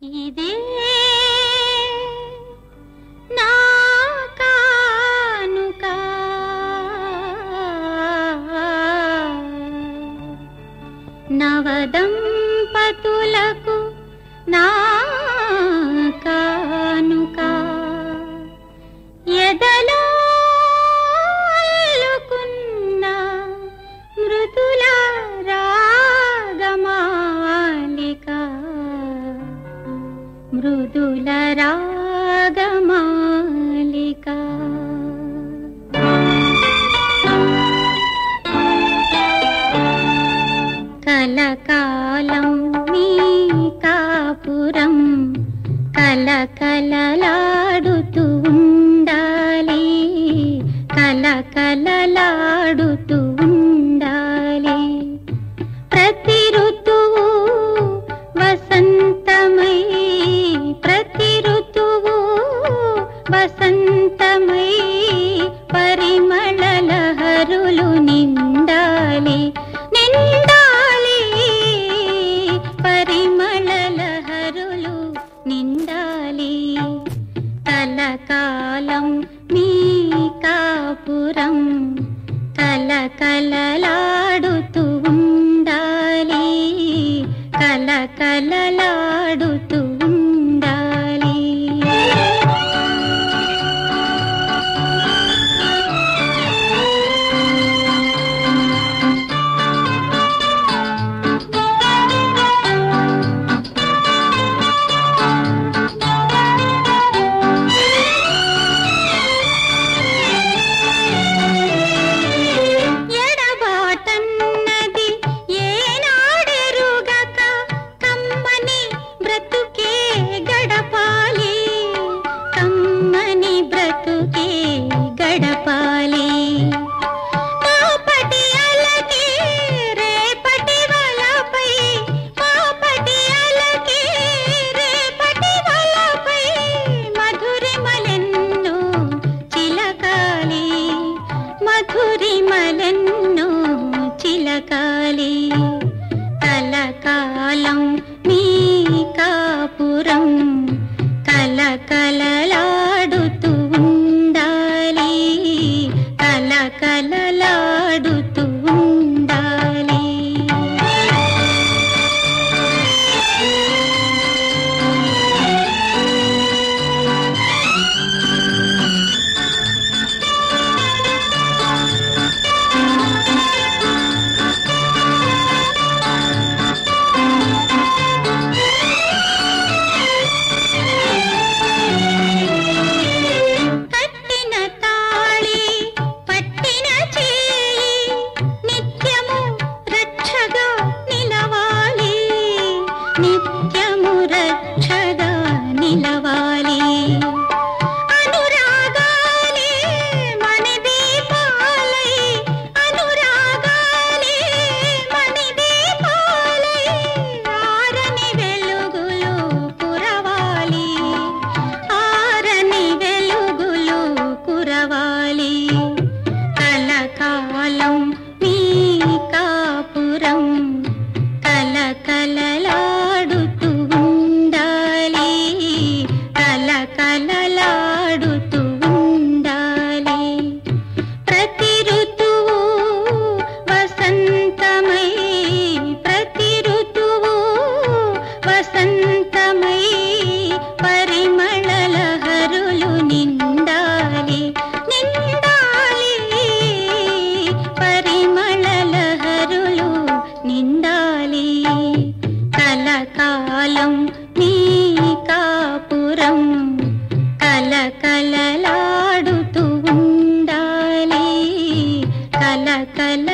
ఇదే నా కానుక నవదంపతులకు నా కానుక ఎదలో అల్లుకున్న మృదుల రాగమాలిక మృదుల రాగమాలిక కలకాలం మీ కాపురం కలకలలాడుతూ ఉండాలి కలకలలాడుతూ ఉండాలి ప్రతి ఋతువు వసంతమై ప్రతి ఋతువు వసంతమై పరిమళ లహరులు నిండాలి నిండాలి పరిమళ లహరులు నిండాలి కలకాలం మీ కాపురం కలకలలాడుతూ ఉండాలి కలకలలాడుతూ ఉండాలి గడపాలి పాపటి అలకే రేపటి వలపై పాపటి అలకే రేపటి వలపై మధురిమలెన్నో చిలకాలి మధురిమలెన్నో చిలకాలి కలకాలం మీ కాపురం కలకలలాడుతూ కలకలలాడుతూ ఉండాలి నిత్యము రక్షగా నిలవాలి అనురాగాలే మన దీపాలై అనురాగాలే మన దీపాలై ఆరని వెలుగులు కురవాలి ఆరని వెలుగులు కురవాలి కలకాలం మీ కాపురం కలకలలాడుతూ ఉండాలి కలకలలాడుతూ ఉండాలి ప్రతి ఋతువు వసంతమై ప్రతి ఋతువు వసంతమై పరిమళ లహరులు నిండాలి నిండాలి పరిమళ లహరులు నిండాలి కలకాలం మీ కాపురం కలకలలాడుతూ ఉండాలి కలకల